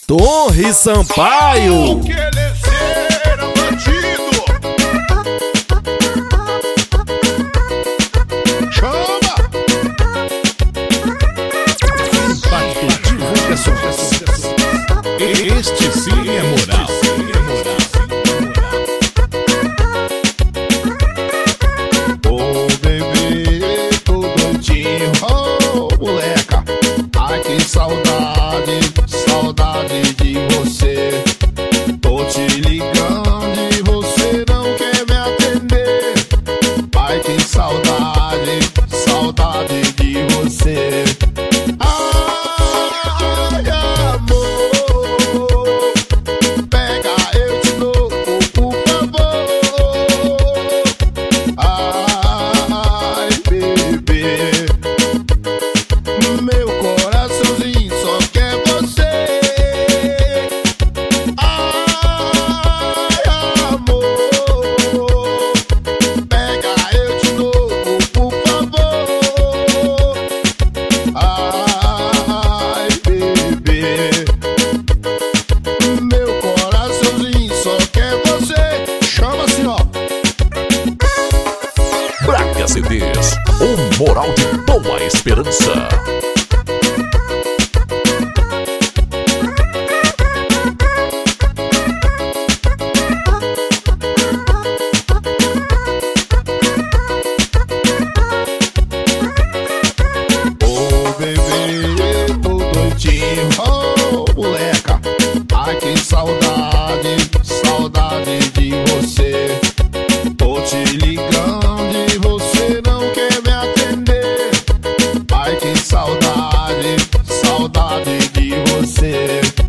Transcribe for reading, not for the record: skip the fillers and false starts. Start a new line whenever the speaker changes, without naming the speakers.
Torre Sampaio.
Que elezeira, bandido! Chama!
Impacto Divulgações. Este sim é moral.
Ô bebê, tô doidinho, ô moleca. Ai que saudade, saudade de você. Tô te ligando e você não quer me atender. Ai que saudade, saudade de você. Ai amor, pega eu de novo, por favor. Ai bebê, meu coraçãozinho só quer você. Ai amor, pega eu de novo, por favor. Ai bebê, meu coraçãozinho só quer você. Chama assim, ó.
Braga CDs, um moral de boa esperança.
Ô bebê, tô doidinho, ô moleca. Ai que saudade, saudade de você. Tô te ligando e você não quer me atender. Ai que saudade, saudade de você.